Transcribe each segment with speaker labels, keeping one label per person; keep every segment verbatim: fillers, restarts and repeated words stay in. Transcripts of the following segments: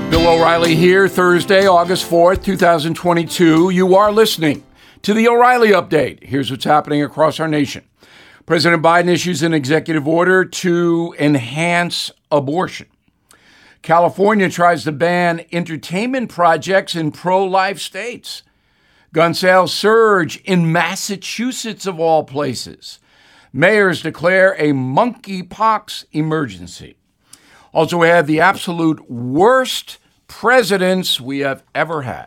Speaker 1: Bill O'Reilly here, Thursday, August fourth, twenty twenty-two. You are listening to the O'Reilly Update. Here's what's happening across our nation. President Biden issues an executive order to enhance abortion. California tries to ban entertainment projects in pro-life states. Gun sales surge in Massachusetts, of all places. Mayors declare a monkeypox emergency. Also, we have the absolute worst presidents we have ever had.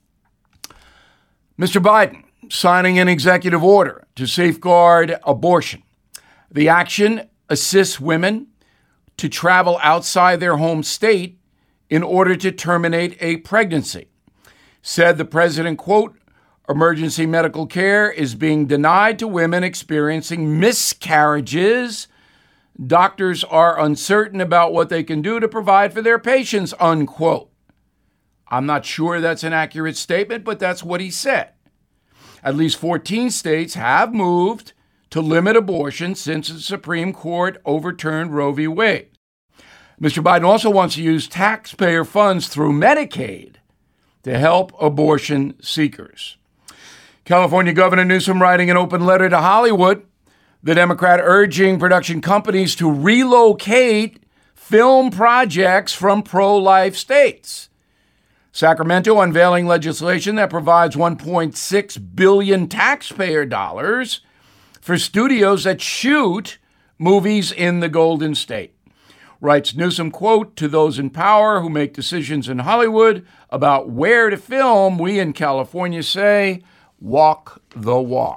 Speaker 1: Mister Biden signing an executive order to safeguard abortion. The action assists women to travel outside their home state in order to terminate a pregnancy. Said the president, quote, emergency medical care is being denied to women experiencing miscarriages. Doctors are uncertain about what they can do to provide for their patients, unquote. I'm not sure that's an accurate statement, but that's what he said. At least fourteen states have moved to limit abortion since the Supreme Court overturned Roe v. Wade. Mister Biden also wants to use taxpayer funds through Medicaid to help abortion seekers. California Governor Newsom writing an open letter to Hollywood, the Democrat urging production companies to relocate film projects from pro-life states. Sacramento unveiling legislation that provides one point six billion dollars taxpayer dollars for studios that shoot movies in the Golden State. Writes Newsom, quote, to those in power who make decisions in Hollywood about where to film, we in California say, walk the walk.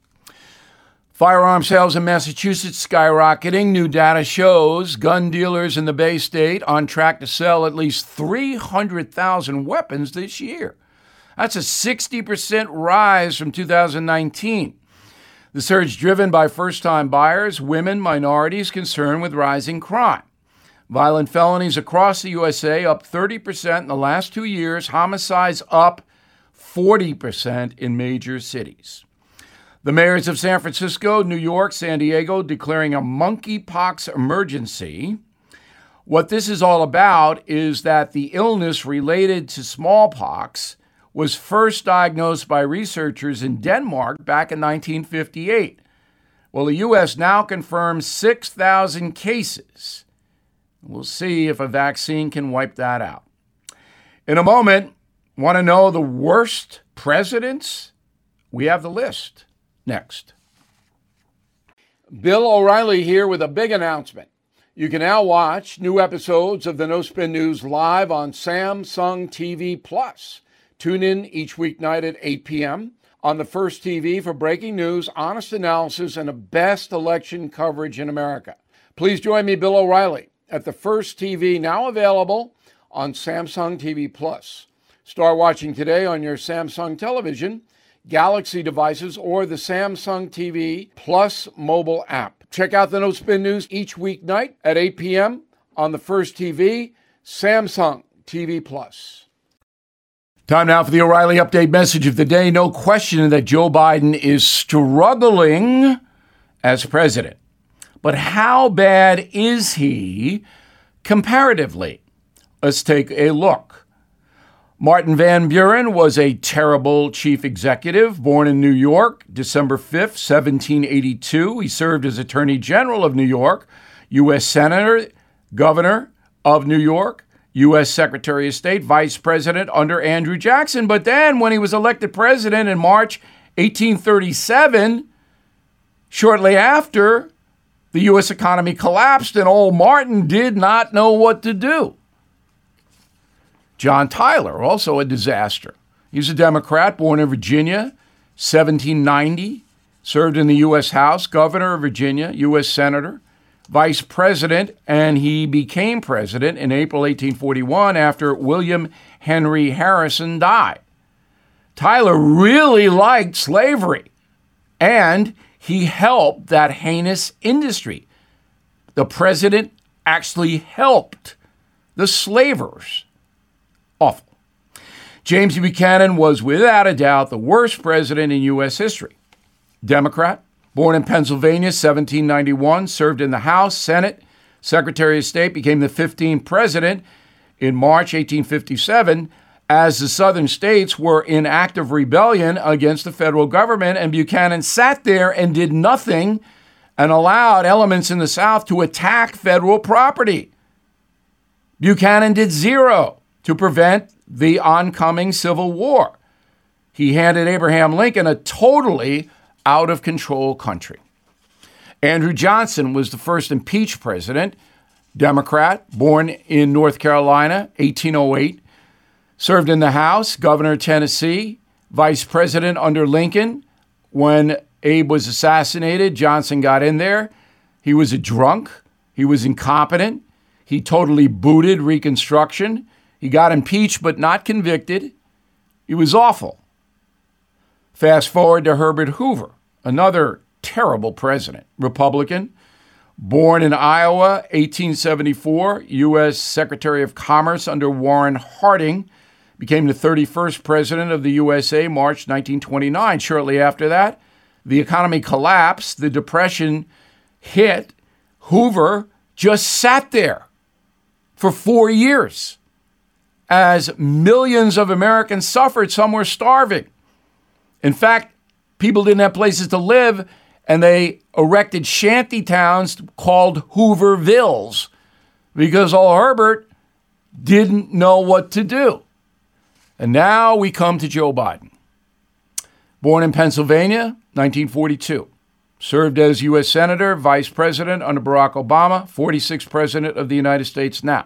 Speaker 1: Firearm sales in Massachusetts skyrocketing. New data shows gun dealers in the Bay State on track to sell at least three hundred thousand weapons this year. That's a sixty percent rise from two thousand nineteen. The surge driven by first-time buyers, women, minorities concerned with rising crime. Violent felonies across the U S A up thirty percent in the last two years. Homicides up forty percent in major cities. The mayors of San Francisco, New York, San Diego declaring a monkeypox emergency. What this is all about is that the illness related to smallpox was first diagnosed by researchers in Denmark back in nineteen fifty-eight. Well, the U S now confirms six thousand cases. We'll see if a vaccine can wipe that out. In a moment, want to know the worst presidents? We have the list. Next. Bill O'Reilly here with a big announcement. You can now watch new episodes of the No Spin News live on Samsung T V Plus. Tune in each weeknight at eight p.m. on the First T V for breaking news, honest analysis, and the best election coverage in America. Please join me, Bill O'Reilly, at the First T V, now available on Samsung T V Plus. Start watching today on your Samsung television, Galaxy devices, or the Samsung T V Plus mobile app. Check out the No Spin News each weeknight at eight p.m. on the First T V, Samsung T V Plus. Time now for the O'Reilly Update message of the day. No question that Joe Biden is struggling as president. But how bad is he comparatively? Let's take a look. Martin Van Buren was a terrible chief executive, born in New York, December fifth, seventeen eighty-two. He served as Attorney General of New York, U S Senator, Governor of New York, U S Secretary of State, Vice President under Andrew Jackson. But then when he was elected president in March eighteen thirty-seven, shortly after, the U S economy collapsed and old Martin did not know what to do. John Tyler, also a disaster. He's a Democrat, born in Virginia, seventeen ninety, served in the U S House, governor of Virginia, U S Senator, vice president, and he became president in April eighteen forty-one after William Henry Harrison died. Tyler really liked slavery, and he helped that heinous industry. The president actually helped the slavers. Awful. James Buchanan was without a doubt the worst president in U S history. Democrat, born in Pennsylvania, seventeen ninety-one, served in the House, Senate, Secretary of State, became the fifteenth president in March eighteen fifty-seven, as the southern states were in active rebellion against the federal government, and Buchanan sat there and did nothing and allowed elements in the South to attack federal property. Buchanan did zero to prevent the oncoming Civil War. He handed Abraham Lincoln a totally out-of-control country. Andrew Johnson was the first impeached president, Democrat, born in North Carolina, eighteen oh eight, served in the House, governor of Tennessee, vice president under Lincoln. When Abe was assassinated, Johnson got in there. He was a drunk. He was incompetent. He totally booted Reconstruction. He got impeached but not convicted. He was awful. Fast forward to Herbert Hoover, another terrible president, Republican, born in Iowa, eighteen seventy-four, U S Secretary of Commerce under Warren Harding, became the thirty-first president of the U S A, March nineteen twenty-nine. Shortly after that, the economy collapsed, the Depression hit. Hoover just sat there for four years as millions of Americans suffered. Some were starving. In fact, people didn't have places to live, and they erected shanty towns called Hoovervilles because old Herbert didn't know what to do. And now we come to Joe Biden. Born in Pennsylvania, nineteen forty-two. Served as U S Senator, Vice President under Barack Obama, forty-sixth President of the United States now.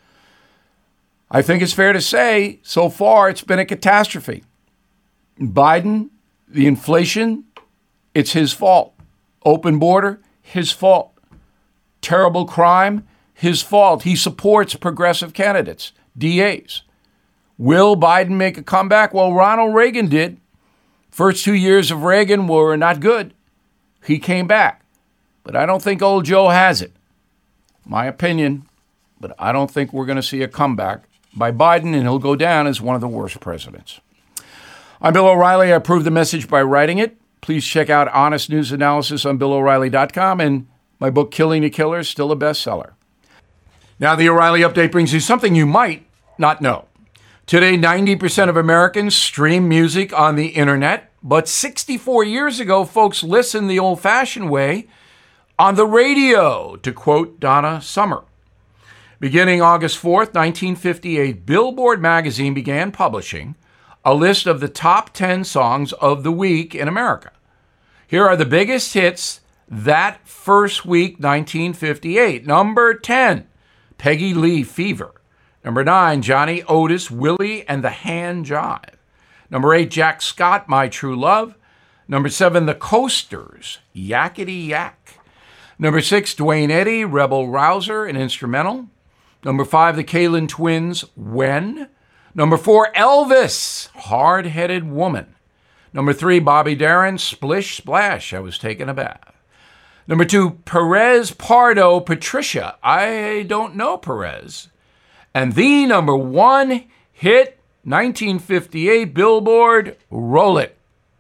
Speaker 1: I think it's fair to say, so far, it's been a catastrophe. Biden, the inflation, it's his fault. Open border, his fault. Terrible crime, his fault. He supports progressive candidates, D As. Will Biden make a comeback? Well, Ronald Reagan did. First two years of Reagan were not good. He came back. But I don't think old Joe has it. My opinion, but I don't think we're going to see a comeback by Biden, and he'll go down as one of the worst presidents. I'm Bill O'Reilly. I approve the message by writing it. Please check out honest news analysis on bill o'reilly dot com, and my book, Killing the Killer, is still a bestseller. Now, the O'Reilly Update brings you something you might not know. Today, ninety percent of Americans stream music on the internet, but sixty-four years ago, folks listened the old-fashioned way on the radio, to quote Donna Summer. Beginning August fourth, nineteen fifty-eight, Billboard magazine began publishing a list of the top ten songs of the week in America. Here are the biggest hits that first week, nineteen fifty-eight. Number ten, Peggy Lee, Fever. Number nine, Johnny Otis, Willie and the Hand Jive. Number eight, Jack Scott, My True Love. Number seven, The Coasters, Yakety Yak. Number six, Duane Eddy, Rebel Rouser, an instrumental. Number five, the Kalin Twins, When. Number four, Elvis, Hard-Headed Woman. Number three, Bobby Darin, Splish Splash, I Was Taking a Bath. Number two, Perez Pardo, Patricia, I Don't Know Perez. And the number one hit, nineteen fifty-eight, Billboard, Roll It.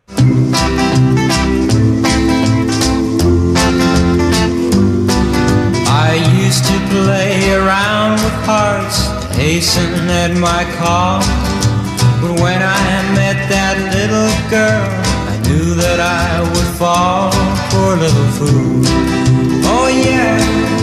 Speaker 2: I used to play around with hearts, hasten at my call. But when I met that little girl, I knew that I would fall. Poor little fool. Oh yeah,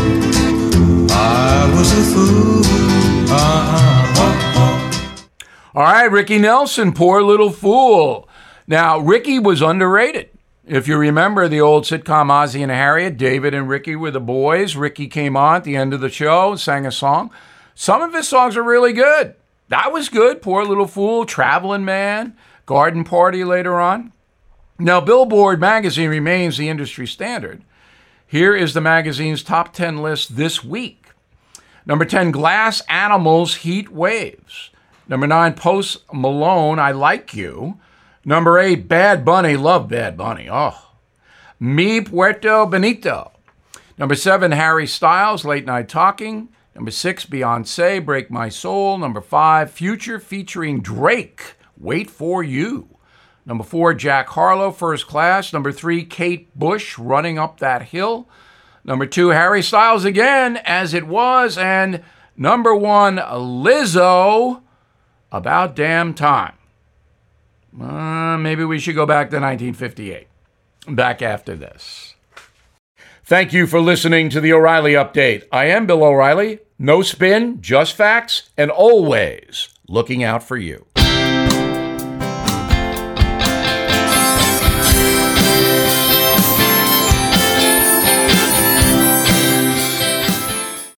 Speaker 2: I was a fool. Uh-huh. Oh, oh.
Speaker 1: All right, Ricky Nelson, Poor Little Fool. Now, Ricky was underrated. If you remember the old sitcom Ozzie and Harriet, David and Ricky were the boys. Ricky came on at the end of the show, sang a song. Some of his songs are really good. That was good. Poor Little Fool, Traveling Man, Garden Party later on. Now, Billboard magazine remains the industry standard. Here is the magazine's top ten list this week. Number ten, Glass Animals, Heat Waves. Number nine, Post Malone, I Like You. Number eight, Bad Bunny, love Bad Bunny. Oh. Mi Puerto Bonito. Number seven, Harry Styles, Late Night Talking. Number six, Beyonce, Break My Soul. Number five, Future featuring Drake, Wait For You. Number four, Jack Harlow, First Class. Number three, Kate Bush, Running Up That Hill. Number two, Harry Styles again, As It Was. And Number one, Lizzo, About Damn Time. Uh, maybe we should go back to nineteen fifty-eight. Back after this. Thank you for listening to the O'Reilly Update. I am Bill O'Reilly. No spin, just facts, and always looking out for you.